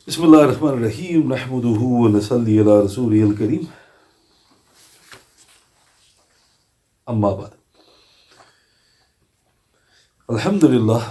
بسم الله الرحمن الرحيم نحمده ونصلي على رسوله الكريم أما بعد. Alhamdulillah,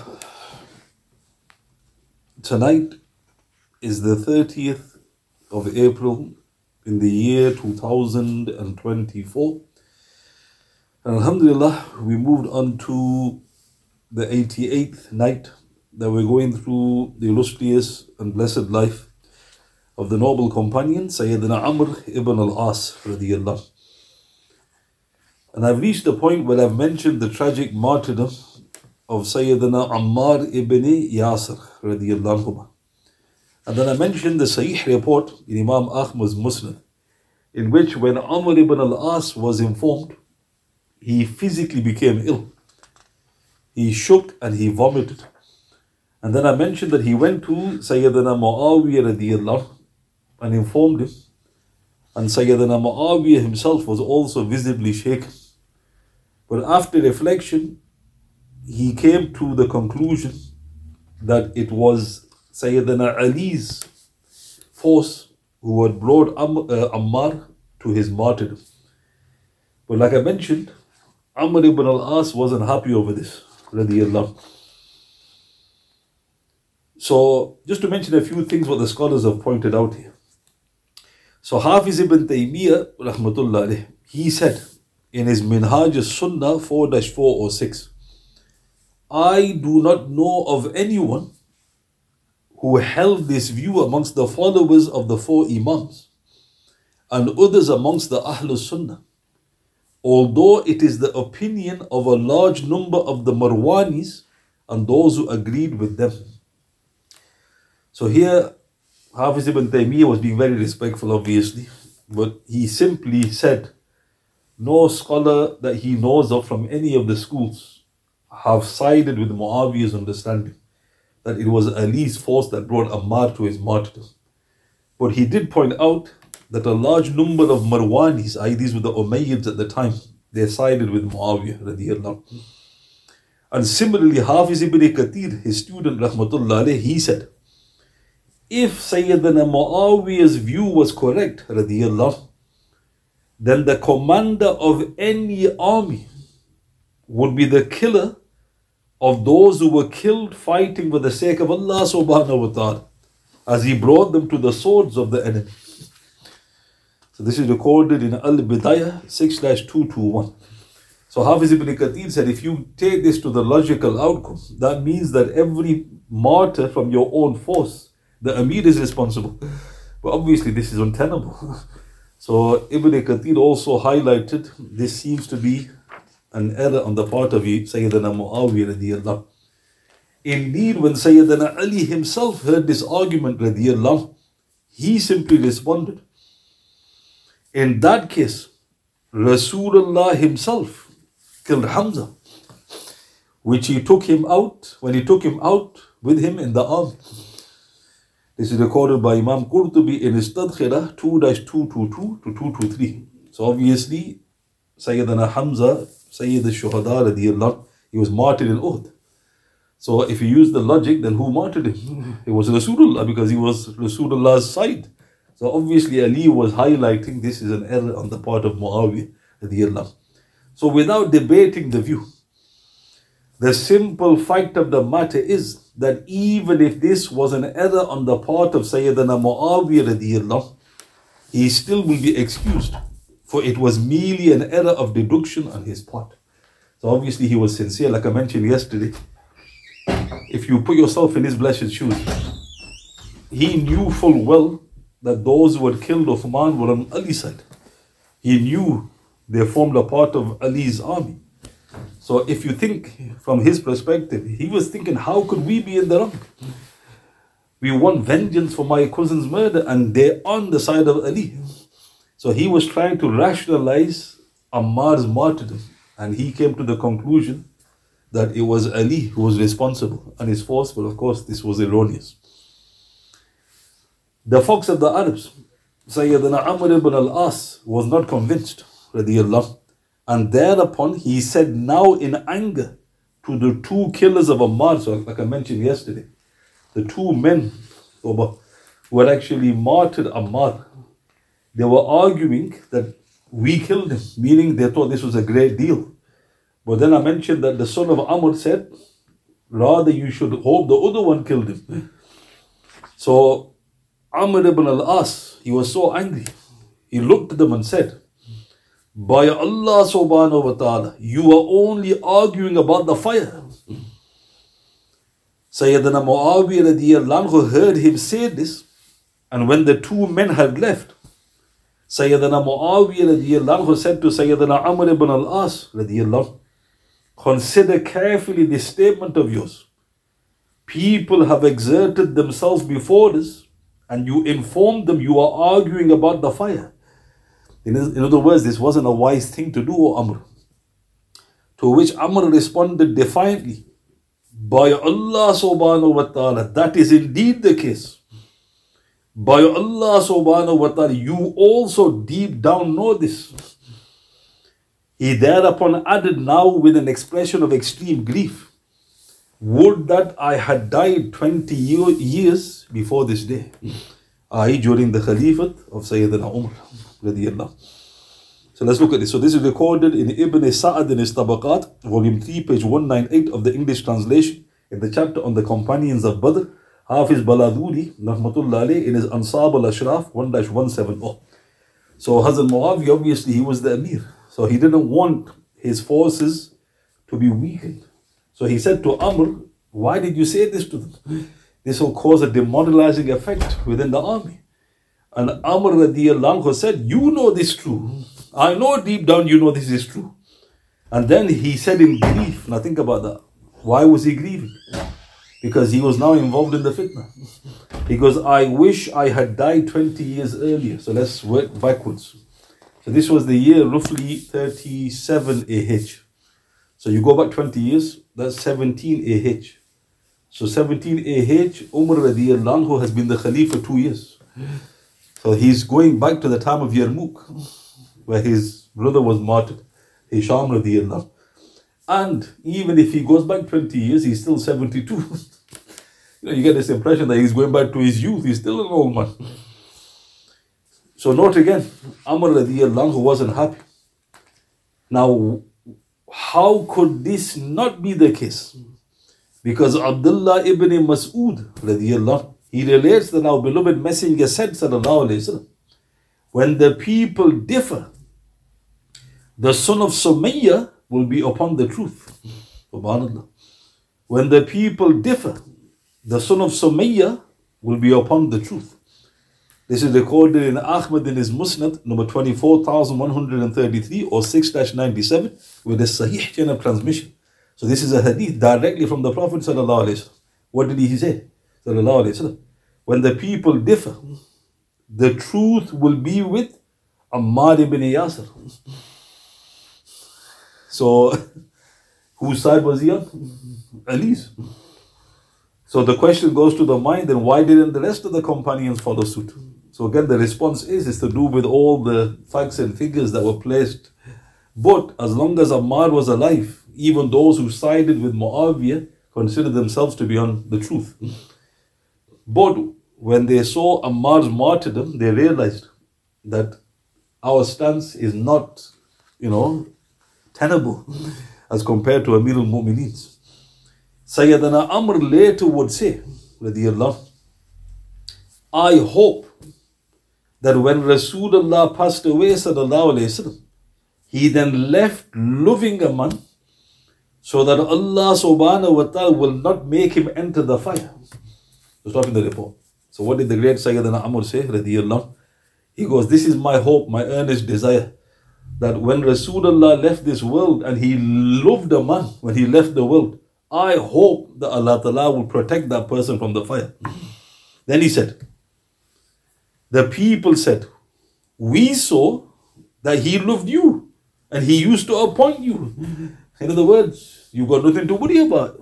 tonight is the 30th of April in the year 2024. And Alhamdulillah, we moved on to the 88th night that we're going through the illustrious and blessed life of the noble companion Sayyidina Amr ibn al-As radiyallahu. And I've reached the point where I've mentioned the tragic martyrdom of Sayyidina Ammar ibn Yasir radiyallahu. And then I mentioned the Sahih report in Imam Ahmad's Musnad, in which when Amr ibn al-As was informed, he physically became ill. He shook and he vomited. And then I mentioned that he went to Sayyidina Muawiyah radiyallahu and informed him. And Sayyidina Muawiyah himself was also visibly shaken. But after reflection, he came to the conclusion that it was Sayyidina Ali's force who had brought Ammar to his martyrdom. But like I mentioned, Amr ibn al-As wasn't happy over this, radiyallahu. So, just to mention a few things what the scholars have pointed out here. So, Hafiz ibn Taymiyyah, rahmatullah alayh, he said in his Minhaj al-Sunnah 4-406, I do not know of anyone who held this view amongst the followers of the four Imams and others amongst the Ahlul Sunnah, although it is the opinion of a large number of the Marwanis and those who agreed with them. So here, Hafiz ibn Taymiyyah was being very respectful, obviously, but he simply said, no scholar that he knows of from any of the schools have sided with Muawiyah's understanding that it was Ali's force that brought Ammar to his martyrdom. But he did point out that a large number of Marwanis, i.e. these were the Umayyads at the time, they sided with Muawiyah radiyallahu. And similarly, Hafiz ibn Kathir, his student rahmatullah alayh, he said, if Sayyidina Muawiyah's view was correct, radiyallahu, then the commander of any army would be the killer of those who were killed fighting for the sake of Allah subhanahu wa ta'ala, as he brought them to the swords of the enemy. So this is recorded in Al-Bidayah 6-221. So Hafiz ibn Kathir said, if you take this to the logical outcome, that means that every martyr from your own force, the Amir is responsible. But obviously this is untenable. So Ibn Kathir also highlighted this seems to be an error on the part of Sayyidina Muawiyah radiyallahu. Indeed, when Sayyidina Ali himself heard this argument radiyallahu, he simply responded, in that case, Rasulullah himself killed Hamza, which he took him out, when he took him out with him in the army. This is recorded by Imam Qurtubi in his Tadkhirah 2-222-223. So obviously, Sayyidina Hamza, Sayyid al-Shuhada radiyallahu, he was martyred in Uhud. So if you use the logic, then who martyred him? It was Rasulullah, because he was Rasulullah's side. So obviously Ali was highlighting this is an error on the part of Muawiyah radiyallahu. So without debating the view, the simple fact of the matter is that even if this was an error on the part of Sayyidina Muawiyah radiyallahu, he still will be excused, for it was merely an error of deduction on his part. So obviously he was sincere, like I mentioned yesterday. If you put yourself in his blessed shoes, he knew full well that those who had killed Uthman were on Ali's side. He knew they formed a part of Ali's army. So if you think from his perspective, he was thinking, how could we be in the wrong? We want vengeance for my cousin's murder and they're on the side of Ali. So he was trying to rationalize Ammar's martyrdom, and he came to the conclusion that it was Ali who was responsible and his force, but of course this was erroneous. The fox of the Arabs, Sayyidina Amr ibn al-As, was not convinced, radiyallahu. And thereupon he said, now in anger, to the two killers of Ammar, so like I mentioned yesterday, the two men who had actually martyred Ammar, they were arguing that we killed him, meaning they thought this was a great deal. But then I mentioned that the son of Amr said, rather you should hope the other one killed him. So Amr ibn al-As, he was so angry. He looked at them and said, by Allah subhanahu wa ta'ala, you are only arguing about the fire. Sayyidina Muawiyah radiyallahu anhu heard him say this, and when the two men had left, Sayyidina Muawiyah radiyallahu anhu said to Sayyidina Amr ibn al-As radiyallahu anhu, consider carefully this statement of yours. People have exerted themselves before us, and you informed them you are arguing about the fire. In other words, this wasn't a wise thing to do, O Amr. To which Amr responded defiantly, by Allah subhanahu wa ta'ala, that is indeed the case. By Allah subhanahu wa ta'ala, you also deep down know this. He thereupon added now with an expression of extreme grief, would that I had died 20 years before this day, i.e. during the Khalifat of Sayyidina Umar. So let's look at this. So this is recorded in Ibn Sa'ad in his Tabaqat, volume 3, page 198 of the English translation, in the chapter on the companions of Badr. Hafiz Baladuri, rahmatullah alayh, in his Ansab al-Ashraf 1-170. So Hazrat Muawiyah, obviously he was the Amir. So he didn't want his forces to be weakened. So he said to Amr, why did you say this to them? This will cause a demoralizing effect within the army. And Amr radiyallahu anhu said, you know this true. I know deep down you know this is true. And then he said in grief, now think about that. Why was he grieving? Because he was now involved in the fitna. Because I wish I had died 20 years earlier. So let's work backwards. So this was the year roughly 37 AH. So you go back 20 years, that's 17 AH. So 17 AH, Umar radiyallahu anhu has been the Khalifa 2 years. So he's going back to the time of Yarmouk, where his brother was martyred, Hisham radiyallahu. And even if he goes back 20 years, he's still 72. You get this impression that he's going back to his youth, he's still an old man. So note again, Amr radiyallahu anhu wasn't happy. Now, how could this not be the case? Because Abdullah ibn Mas'ud radiyallahu anhu, he relates that our beloved messenger said, sallallahu alayhi wasallam, when the people differ, the son of Sumayyah will be upon the truth. Subhanallah. When the people differ, the son of Sumayyah will be upon the truth. This is recorded in Ahmad in his Musnad, number 24,133 or 6-97, with a Sahih chain of transmission. So this is a hadith directly from the Prophet sallallahu alaihi wasallam. What did he say? Sallallahu alaihi wasallam. When the people differ, the truth will be with Ammar ibn Yasir. So, whose side was he on? Ali's. So the question goes to the mind, then why didn't the rest of the companions follow suit? So again, the response is to do with all the facts and figures that were placed. But as long as Ammar was alive, even those who sided with Muawiyah considered themselves to be on the truth. But when they saw Ammar's martyrdom, they realized that our stance is not, tenable as compared to Amir al-Mu'mineen's. Sayyidina Amr later would say, radiyallahu, I hope that when Rasulullah passed away, sallallahu alayhi wasallam, he then left loving a man so that Allah subhanahu wa ta'ala will not make him enter the fire. So stop in the report. So what did the great Sayyidina Amr say, radiyallahu? He goes, this is my hope, my earnest desire, that when Rasulullah left this world and he loved a man when he left the world, I hope that Allah Ta'ala will protect that person from the fire. Then he said, the people said, we saw that he loved you and he used to appoint you. In other words, you got nothing to worry about.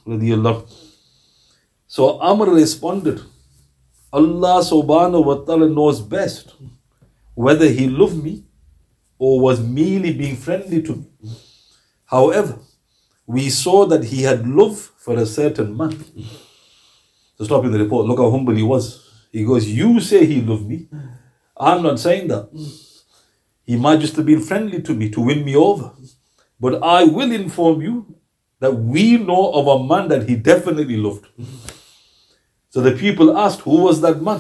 So Amr responded, Allah subhanahu wa ta'ala knows best whether he loved me or was merely being friendly to me. However, we saw that he had love for a certain man. So stop in the report. Look how humble he was. He goes, you say he loved me. I'm not saying that. He might just have been friendly to me to win me over. But I will inform you that we know of a man that he definitely loved. So the people asked, who was that man?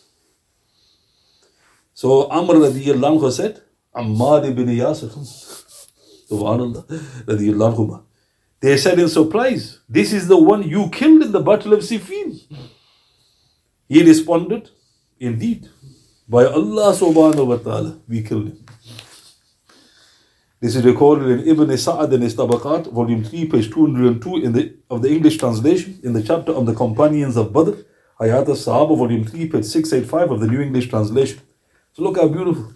So Amr radiallahu anhu said, Ammar ibn Yasir. Subhanallah radiallahu anhu. They said in surprise, this is the one you killed in the battle of Siffin. He responded, indeed, by Allah subhanahu wa ta'ala, we killed him. This is recorded in Ibn Sa'ad in his Tabaqat, volume 3, page 202 of the English translation, in the chapter on the companions of Badr, Hayat al-Sahaba, volume 3, page 685 of the New English translation. So look how beautiful.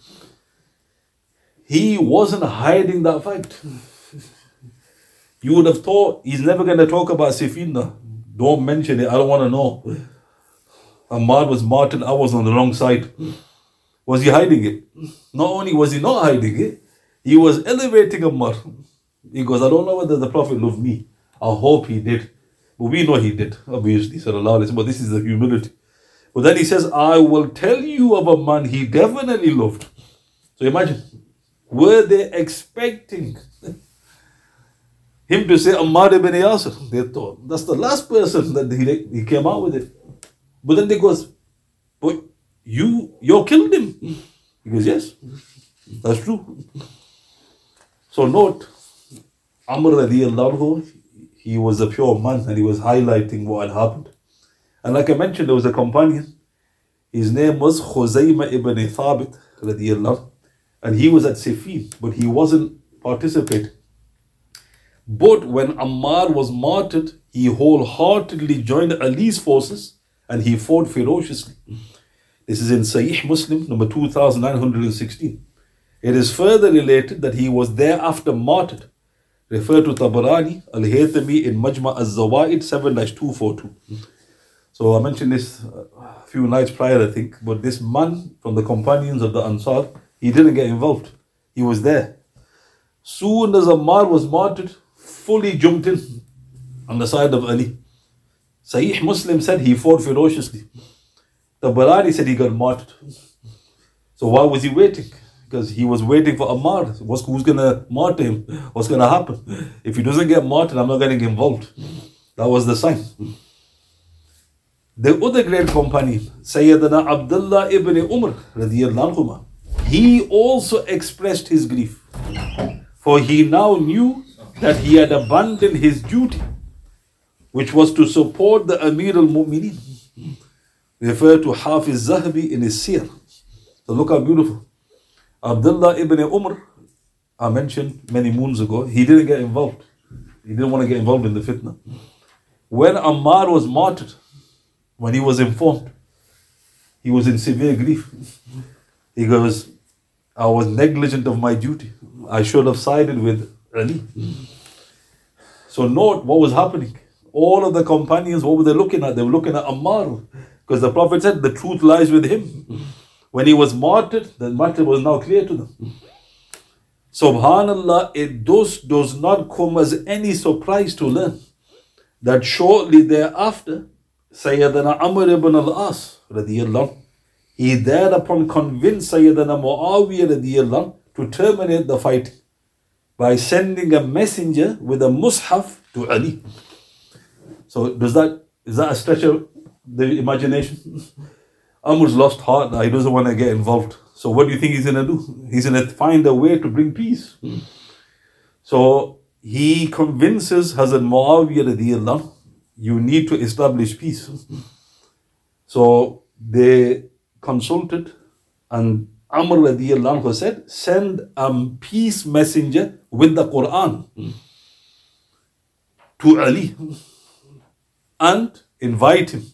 He wasn't hiding that fact. You would have thought he's never going to talk about Siffin now. Don't mention it, I don't want to know. Ammar was martyred, I was on the wrong side. Was he hiding it? Not only was he not hiding it, he was elevating Ammar. He goes, I don't know whether the Prophet loved me. I hope he did. But we know he did, obviously, sallallahu alaihi wasallam. But this is the humility. But then he says, I will tell you of a man he definitely loved. So imagine, were they expecting him to say Ammar ibn Yasir? They thought, that's the last person that he came out with it. But then they goes, but you killed him. He goes, yes, that's true. So note, Amr radiallahu anhu, he was a pure man and he was highlighting what had happened. And like I mentioned, there was a companion. His name was Khuzaymah ibn Thabit radiallahu anhu, and he was at Siffin, but he wasn't participating. But when Ammar was martyred, he wholeheartedly joined Ali's forces and he fought ferociously. This is in Sahih Muslim, number 2916. It is further related that he was thereafter martyred. Refer to Tabarani, Al-Haythami in Majma' al-Zawaid 7-242. So I mentioned this a few nights prior, I think, but this man from the companions of the Ansar, he didn't get involved. He was there. Soon as Ammar was martyred, fully jumped in on the side of Ali. Sahih Muslim said he fought ferociously. Tabarani said he got martyred. So why was he waiting? Because he was waiting for Ammar. Who's going to martyr him? What's going to happen? If he doesn't get martyred, I'm not getting involved. That was the sign. The other great companion, Sayyidina Abdullah ibn Umar, radiyallahu anhu, he also expressed his grief. For he now knew that he had abandoned his duty, which was to support the Amir al-Mu'mineen. Refer to Hafiz Zahabi in his Siyar. So look how beautiful. Abdullah ibn Umar, I mentioned many moons ago, he didn't get involved. He didn't want to get involved in the fitna. When Ammar was martyred, when he was informed, he was in severe grief. He goes, I was negligent of my duty. I should have sided with Ali. So note what was happening. All of the companions, what were they looking at? They were looking at Ammar. Because the Prophet said the truth lies with him. When he was martyred, the matter was now clear to them. Subhanallah, it does not come as any surprise to learn that shortly thereafter, Sayyidina Amr ibn al-As radiyallahu anhu, he thereupon convinced Sayyidina Muawiyah radiyallahu anhu to terminate the fight by sending a messenger with a mushaf to Ali. So is that a stretch of the imagination? Amr's lost heart now, he doesn't want to get involved. So what do you think he's going to do? He's going to find a way to bring peace. So he convinces Hazrat Muawiyah radiyallahu anhu, you need to establish peace. So they consulted and Amr radiyallahu anhu said, send a peace messenger with the Quran to Ali and invite him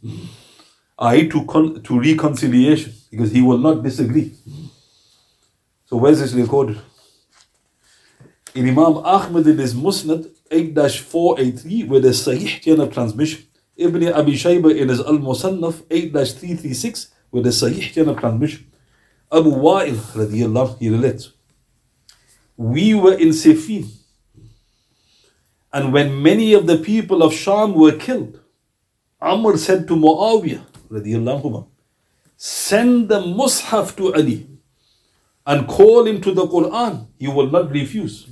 to reconciliation, because he will not disagree. So where's this recorded? In Imam Ahmad in his Musnad 8-483 with a Sahih chain of transmission. Ibn Abi Shayba in his Al-Musannaf 8-336 with a Sahih chain of transmission. Abu Wa'il radiyallahu, he relates, we were in Siffin, and when many of the people of Sham were killed, Amr said to Muawiyah radiyallahu anhu, send the Mus'haf to Ali and call him to the Quran, he will not refuse.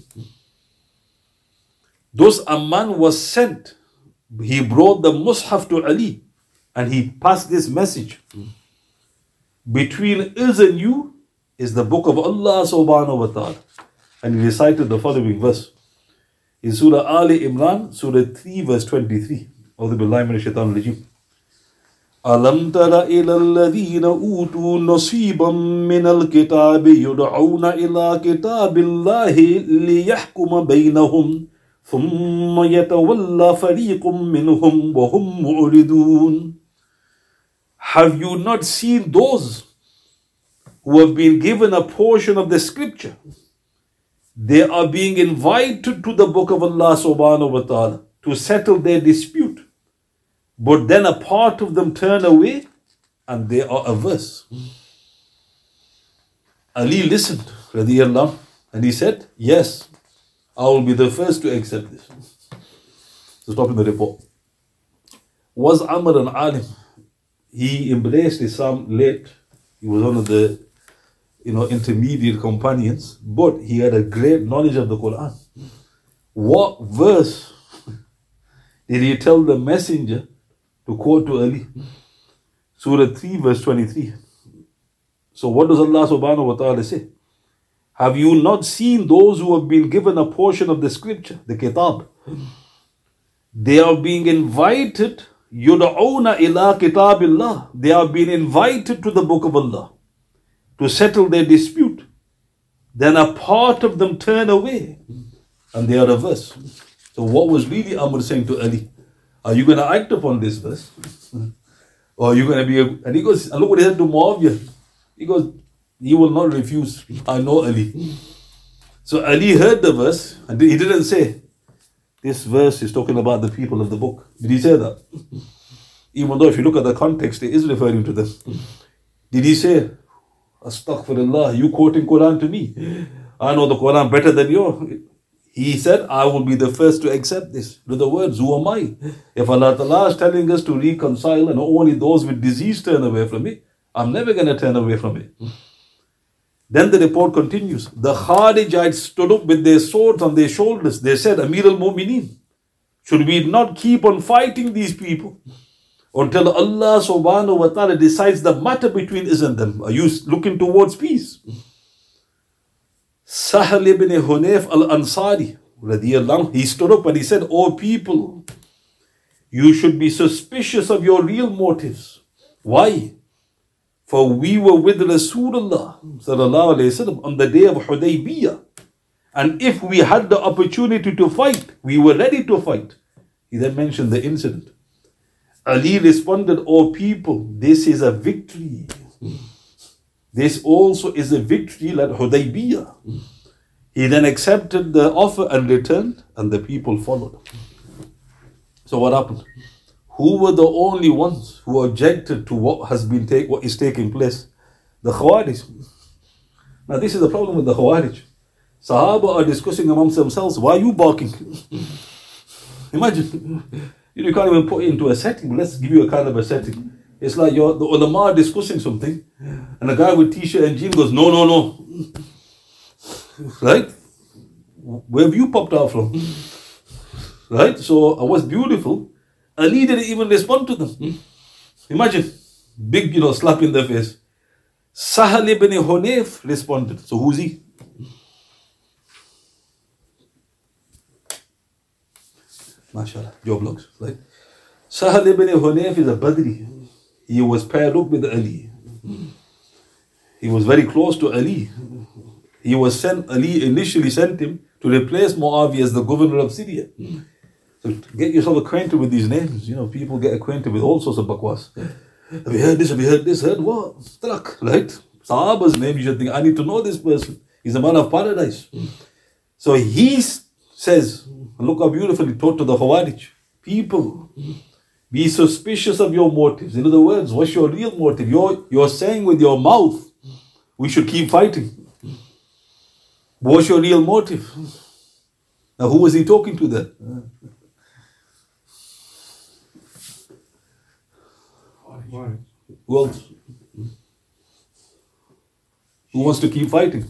Thus a man was sent. He brought the Mus'haf to Ali and he passed this message. Between us and you is the book of Allah subhanahu wa ta'ala. And he recited the following verse. In Surah Ali Imran, Surah 3 verse 23. أعوذ بالله من الشيطان الرجيم. ألم تر إلى الذين أوتوا نصيبا من الكتاب يدعون إلى كتاب الله ليحكم بينهم ثم يتولى فريق منهم وهم معرضون. Have you not seen those who have been given a portion of the scripture? They are being invited to the book of Allah subhanahu wa ta'ala to settle their dispute. But then a part of them turn away and they are averse. Ali listened, radiyallahu, and he said, yes, I will be the first to accept this. So stop in the report. Was Amr an alim? He embraced Islam late. He was one of the intermediate companions, but he had a great knowledge of the Quran. What verse did he tell the messenger to quote to Ali? Surah 3 verse 23. So what does Allah subhanahu wa ta'ala say? Have you not seen those who have been given a portion of the scripture, the kitab? They are being invited, yud'awna ila kitabillah. They are being invited to the book of Allah to settle their dispute. Then a part of them turn away and they are averse. So what was really Amr saying to Ali? Are you going to act upon this verse? Or are you going to be and he goes, and look what he said to Muawiyah. He goes, he will not refuse. I know Ali. So Ali heard the verse and he didn't say, this verse is talking about the people of the book. Did he say that? Even though if you look at the context, it is referring to them. Did he say, Astaghfirullah, you quoting Quran to me? I know the Quran better than you. He said, I will be the first to accept this. In other words, who am I? If Allah Ta'ala is telling us to reconcile and only those with disease turn away from it, I'm never going to turn away from it. Then the report continues. The Kharijites stood up with their swords on their shoulders. They said, Amir al-Mu'mineen, should we not keep on fighting these people until Allah subhanahu wa ta'ala decides the matter between us and them? Are you looking towards peace? Sahal ibn Hunayf al-Ansari, radiyallahu, he stood up and he said, O people, you should be suspicious of your real motives. Why? For we were with Rasulullah sallallahu alayhi wasallam on the day of Hudaybiyah. And if we had the opportunity to fight, we were ready to fight. He then mentioned the incident. Ali responded, O people, this is a victory. This also is a victory like Hudaybiyah. He then accepted the offer and returned, and the people followed. So what happened? Who were the only ones who objected to what is taking place? The Khawarij. Now this is the problem with the Khawarij. Sahaba are discussing amongst themselves, why are you barking? Imagine, you can't even put it into a setting. Let's give you a kind of a setting. It's like the ulama are discussing something, and a guy with t-shirt and jeans goes, no. Right? Where have you popped out from? Right? So what's beautiful, Ali didn't even respond to them. Imagine, big, slap in the face. Sahal ibn Hunayf responded. So who's he? MashaAllah, job logs, right? Sahal ibn Hunayf is a Badri. He was paired up with Ali. He was very close to Ali. He was sent, Ali initially sent him to replace Muawiyah as the governor of Syria. So get yourself acquainted with these names. People get acquainted with all sorts of bakwas. Have you heard this? Have you heard this? Heard what? Struck, right? Sahaba's name, you should think, I need to know this person. He's a man of paradise. So he says, look how beautiful he taught to the Khawarij. People, be suspicious of your motives. In other words, what's your real motive? You're saying with your mouth, we should keep fighting. What's your real motive? Now who was he talking to then? Who else? Who wants to keep fighting?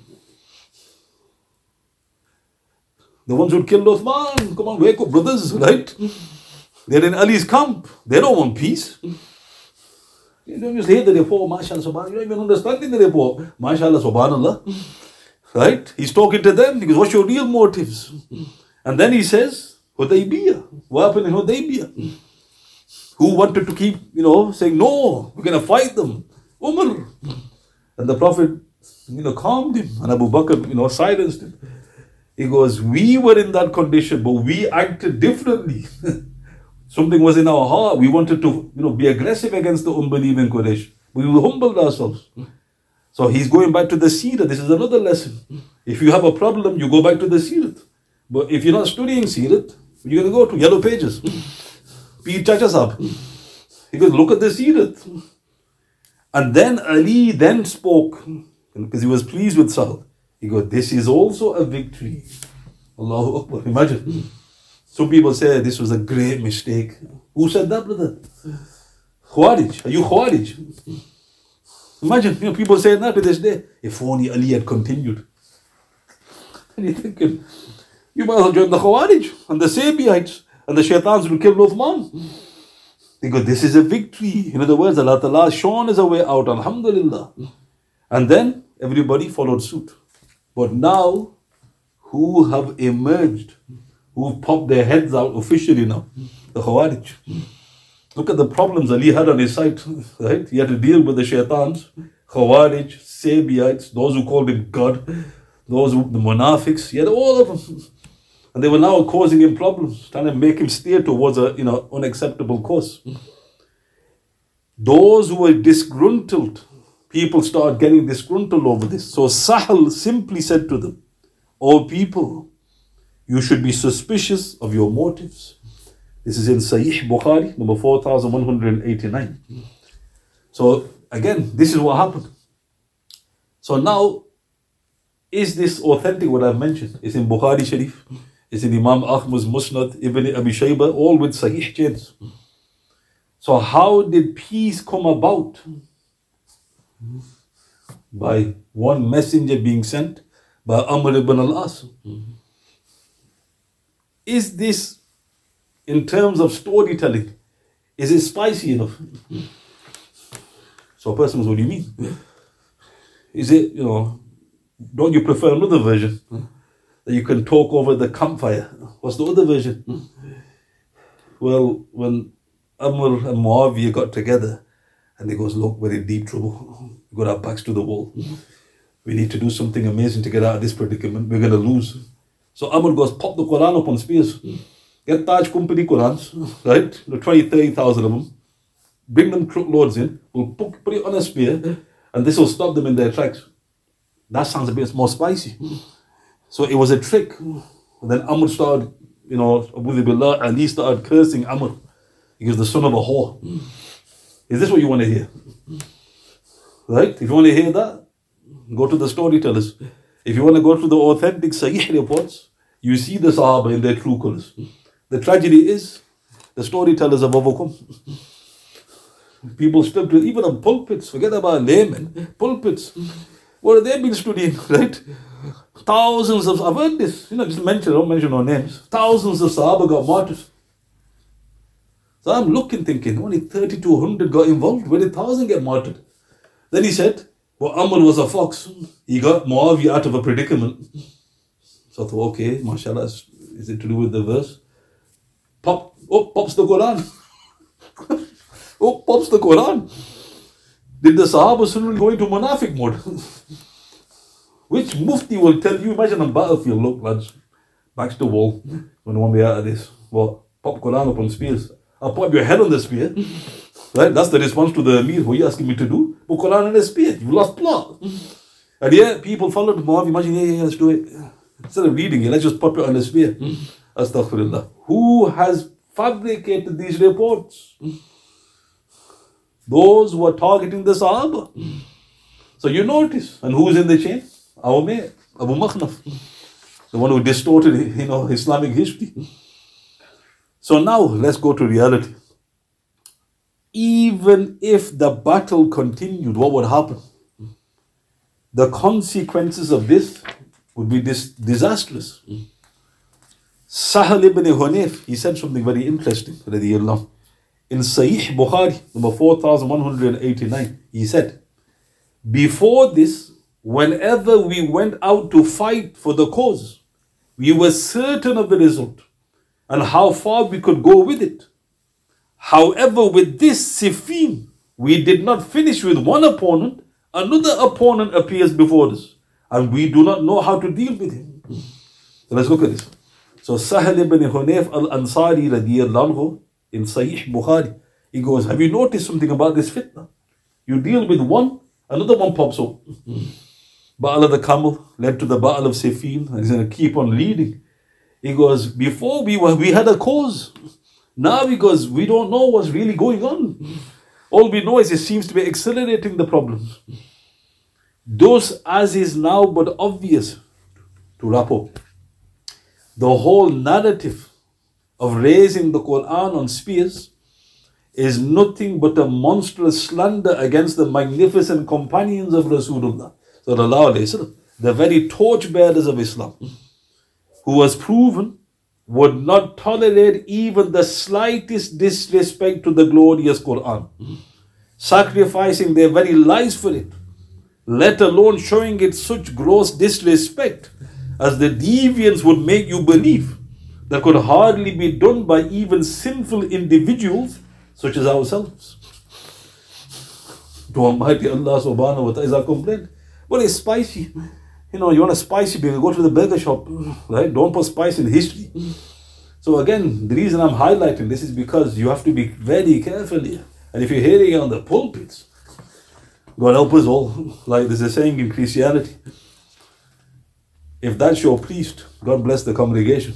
The ones who killed Uthman, come on, wake up, brothers, right? They're in Ali's camp. They don't want peace. You don't just hear the report, mashallah, subhanallah. You don't even understand the report, mashallah, subhanallah. Right? He's talking to them. He goes, what's your real motives? And then he says, Hudaybiyah. What happened in Hudaybiyah? Who wanted to keep, saying, no, we're going to fight them. Umar. And the Prophet, calmed him. And Abu Bakr, silenced him. He goes, we were in that condition, but we acted differently. Something was in our heart. We wanted to, be aggressive against the unbelieving Quraysh. We humbled ourselves. So he's going back to the Seerah. This is another lesson. If you have a problem, you go back to the Seerah. But if you're not studying Seerah, you're going to go to Yellow Pages. Peer Chacha Sahab. He goes, look at the Seerah. And then Ali then spoke, because he was pleased with Sahel. He goes, this is also a victory. Allahu Akbar. Imagine. Some people say this was a great mistake. Who said that, brother? Khawarij. Are you Khawarij? Imagine, people saying that to this day. If only Ali had continued. And you're thinking, you might as well join the Khawarij and the Sabiites and the Shaitans who killed Uthman. They go, this is a victory. In other words, Allah Ta'ala has shown us a way out. Alhamdulillah. And then everybody followed suit. But now, who have emerged, who popped their heads out officially now? The Khawarij. Look at the problems Ali had on his side, right? He had to deal with the Shaitans, Khawarij, Sabiites, those who called him God, the Munafiqs. He had all of them. And they were now causing him problems, trying to make him steer towards a unacceptable course. Those who were disgruntled, people started getting disgruntled over this. So Sahal simply said to them, "O people, you should be suspicious of your motives." This is in Sahih Bukhari, number 4189. So again, this is what happened. So now, is this authentic what I've mentioned? It's in Bukhari Sharif. It's in Imam Ahmad's Musnad, Ibn Abi Shayba, all with Sahih chains. So how did peace come about? By one messenger being sent by Amr ibn al-As. Is this, in terms of storytelling, is it spicy enough? So a person goes, what do you mean? Is it, don't you prefer another version? That you can talk over the campfire. What's the other version? Well, when Amr and Muawiyah got together, and they goes, look, we're in deep trouble. We've got our backs to the wall. We need to do something amazing to get out of this predicament. We're going to lose. So Amr goes, pop the Quran up on spears. Get Taj Company Qurans, right? 20, 30,000 of them. Bring them truckloads in. We'll put it on a spear, and this will stop them in their tracks. That sounds a bit more spicy. So it was a trick. And then Amr started, Ali started cursing Amr. He was the son of a whore. Is this what you want to hear? Right? If you want to hear that, go to the storytellers. If you want to go to the authentic Sahih reports, you see the Sahaba in their true colors. The tragedy is, the storytellers have overcome. People still, even on pulpits, forget about laymen, pulpits. What have they been studying, right? Thousands of, I've heard this, don't mention no names. Thousands of Sahaba got martyred. So I'm looking, thinking, only 3,200 got involved. Where did 1,000 get martyred? Then he said, well, Amr was a fox. He got Muawiyah out of a predicament. So I thought, okay, mashallah, is it to do with the verse? Pops the Quran. Pops the Quran. Did the Sahaba suddenly go into Munafiq mode? Which Mufti will tell you, imagine on battlefield, look lads, backs to wall, when one way out of this. Well, pop Quran up on spears. I'll pop your head on the spear. Right? That's the response to the Amir. What are you asking me to do? Put Quran on the spear. You lost plot. And yeah, people followed Muawiyah. Imagine, yeah, let's do it. Instead of reading it, let's just pop it on the spear. Astaghfirullah. Who has fabricated these reports? Those who are targeting the Sahaba. So you notice. And who's in the chain? Our mate, Abu Makhnaf. The one who distorted, Islamic history. So now, let's go to reality. Even if the battle continued, what would happen? the consequences of this would be disastrous. Sahal ibn Hunayf, he said something very interesting, radiyallahu. In Sahih Bukhari, number 4189, he said, before this, whenever we went out to fight for the cause, we were certain of the result and how far we could go with it. However, with this Siffin, we did not finish with one opponent, another opponent appears before us, and we do not know how to deal with him. So let's look at this. So Sahal ibn Hunayf al-Ansari radiyallahu anhu, in Sahih Bukhari, he goes, have you noticed something about this fitna? You deal with one, another one pops up. Ba'al of the camel led to the Ba'al of Siffin, and he's going to keep on leading. He goes, before we had a cause. Now because we don't know what's really going on. All we know is it seems to be accelerating the problems. Thus, as is now but obvious, to wrap up, the whole narrative of raising the Quran on spears is nothing but a monstrous slander against the magnificent companions of Rasulullah, the very torchbearers of Islam, who was proven would not tolerate even the slightest disrespect to the glorious Quran, sacrificing their very lives for it, let alone showing it such gross disrespect as the deviance would make you believe that could hardly be done by even sinful individuals such as ourselves. To Almighty Allah subhanahu wa ta'ala is our complaint. But it's spicy. You know, you want a spicy burger, go to the burger shop, right? Don't put spice in history. So again, the reason I'm highlighting this is because you have to be very careful here. And if you're hearing it on the pulpits, God help us all. Like there's a saying in Christianity, if that's your priest, God bless the congregation.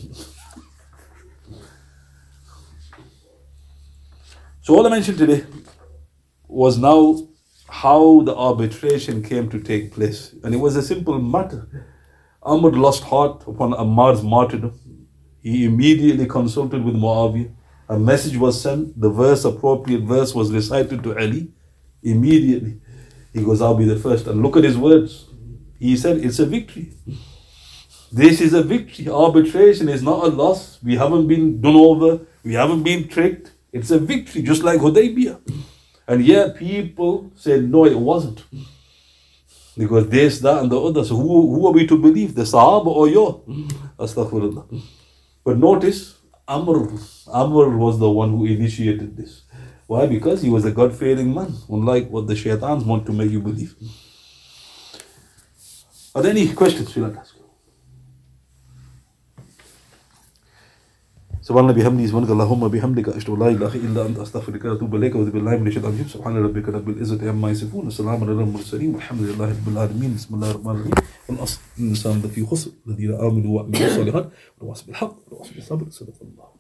So all I mentioned today was now how the arbitration came to take place. And it was a simple matter. Amr lost heart upon Ammar's martyrdom. He immediately consulted with Muawiyah. A message was sent. The appropriate verse was recited to Ali. Immediately, he goes, I'll be the first. And look at his words. He said, it's a victory. This is a victory. Arbitration is not a loss. We haven't been done over. We haven't been tricked. It's a victory, just like Hudaybiyah. And yet people said, no, it wasn't. Because this, that, and the other. So who are we to believe? The Sahaba or you? Astaghfirullah. But notice, Amr was the one who initiated this. Why? Because he was a God-fearing man, unlike what the shaitans want to make you believe. Are there any questions you'd like to ask? سبحان الله بحمده سبحانك اللهم بحمدك أشهد أن لا إله إلا أنت أستغفرك وأتوب إليك وأعوذ بالله من الشيطان الرجيم سبحان ربك رب العزة عما يصفون وسلام على المرسلين والحمد لله رب العالمين بسم الله الرحمن الرحيم والأصل الإنسان لفي خسر الذين آمنوا وعملوا الصالحات وتواصوا بالحق وتواصوا بالصبر صدق الله